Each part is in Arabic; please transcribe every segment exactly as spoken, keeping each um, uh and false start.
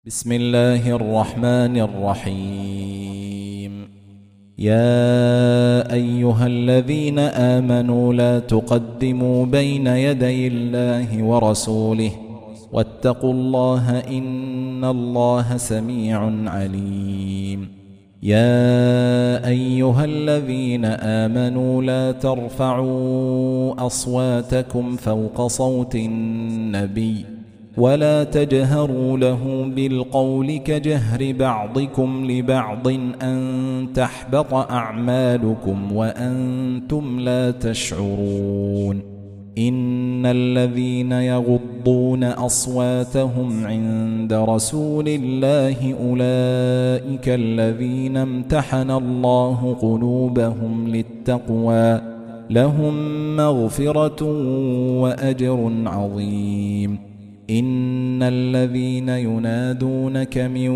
بسم الله الرحمن الرحيم. يا أيها الذين آمنوا لا تقدموا بين يدي الله ورسوله واتقوا الله إن الله سميع عليم. يا أيها الذين آمنوا لا ترفعوا أصواتكم فوق صوت النبي ولا تجهروا له بالقول كجهر بعضكم لبعض أن تحبط أعمالكم وأنتم لا تشعرون. إن الذين يغضون أصواتهم عند رسول الله أولئك الذين امتحن الله قلوبهم للتقوى لهم مغفرة وأجر عظيم. إن الذين ينادونك من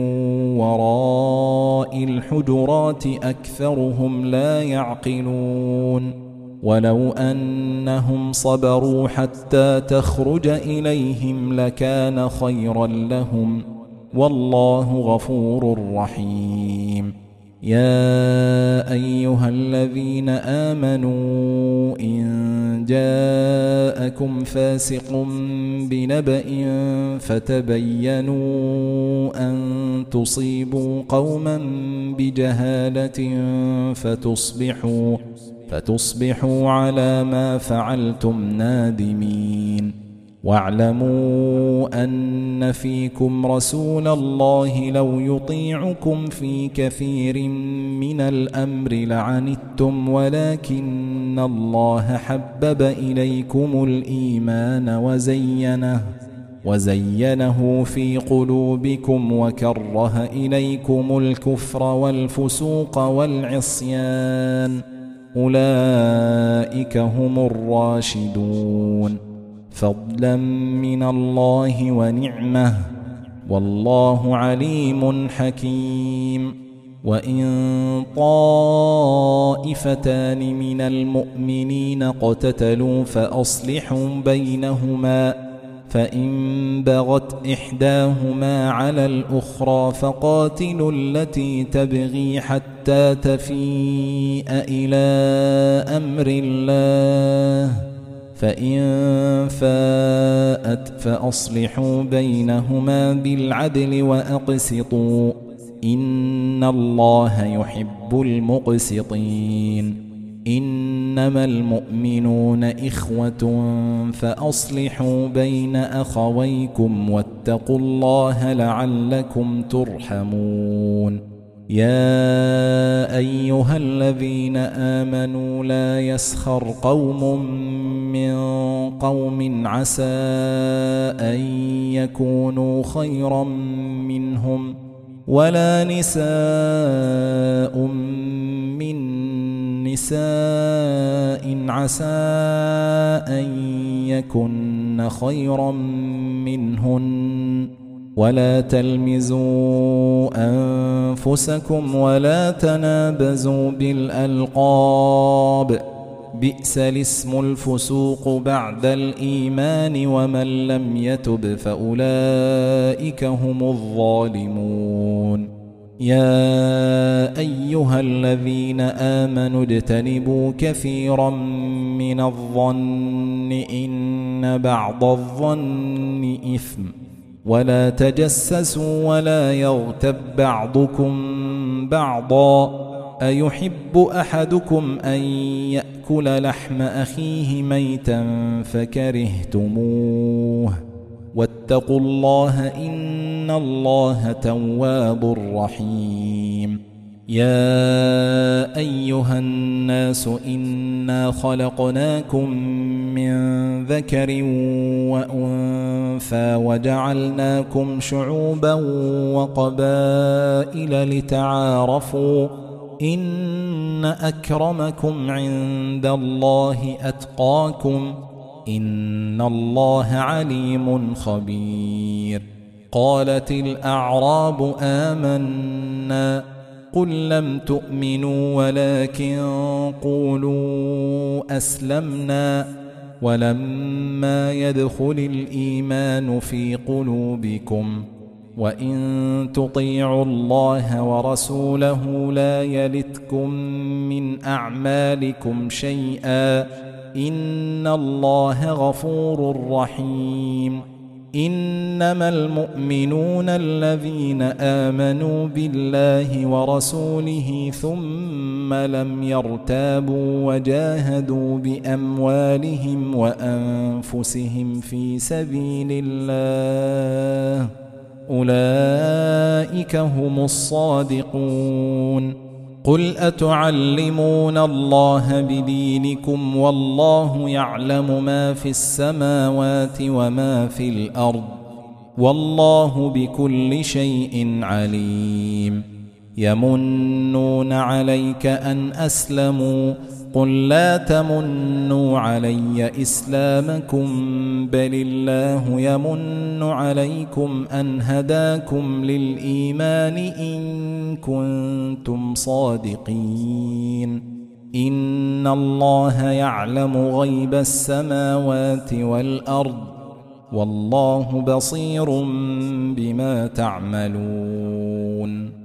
وراء الحجرات أكثرهم لا يعقلون. ولو أنهم صبروا حتى تخرج إليهم لكان خيرا لهم والله غفور رحيم. يا أيها الذين آمنوا إن جاءكم فاسق بنبأ فتبينوا أن تصيبوا قوما بجهالة فتصبحوا فتصبحوا على ما فعلتم نادمين. واعلموا أن فيكم رسول الله لو يطيعكم في كثير من الأمر لعنتم ولكن الله حبب إليكم الإيمان وزينه وزينه في قلوبكم وكره إليكم الكفر والفسوق والعصيان أولئك هم الراشدون فضلا من الله ونعمه والله عليم حكيم. وإن طائفتان من المؤمنين اقتتلوا فأصلحوا بينهما فإن بغت إحداهما على الأخرى فقاتلوا التي تبغي حتى تفيء إلى أمر الله فإن فاءت فأصلحوا بينهما بالعدل وأقسطوا إن الله يحب المقسطين. إنما المؤمنون إخوة فأصلحوا بين أخويكم واتقوا الله لعلكم ترحمون. يا أيها الذين آمنوا لا يسخر قوم من قوم عسى أن يكونوا خيرا منهم ولا نساء من نساء عسى أن يكن خيرا منهن ولا تلمزوا أنفسكم ولا تنابزوا بالألقاب بئس الاسم الفسوق بعد الإيمان ومن لم يتب فأولئك هم الظالمون. يا أيها الذين آمنوا اجتنبوا كثيرا من الظن إن بعض الظن إثم ولا تجسسوا ولا يغتب بعضكم بعضا أيحب أحدكم أن يأكل لحم أخيه ميتا فكرهتموه واتقوا الله إن الله تواب رحيم. يا أيها الناس إنا خلقناكم من ذكر وأنثى وجعلناكم شعوبا وقبائل لتعارفوا إن أكرمكم عند الله أتقاكم إن الله عليم خبير. قالت الأعراب آمنا قل لم تؤمنوا ولكن قولوا أسلمنا ولما يدخل الإيمان في قلوبكم وإن تطيعوا الله ورسوله لا يلتكم من أعمالكم شيئا إن الله غفور رحيم. إنما المؤمنون الذين آمنوا بالله ورسوله ثم لم يرتابوا وجاهدوا بأموالهم وأنفسهم في سبيل الله أولئك هم الصادقون. قل أتعلمون الله بدينكم والله يعلم ما في السماوات وما في الأرض والله بكل شيء عليم. يمنون عليك أن أسلموا قل لا تمنوا علي إسلامكم بل الله يمن عليكم أن هداكم للإيمان إن كنتم صادقين. إن الله يعلم غيب السماوات والأرض والله بصير بما تعملون.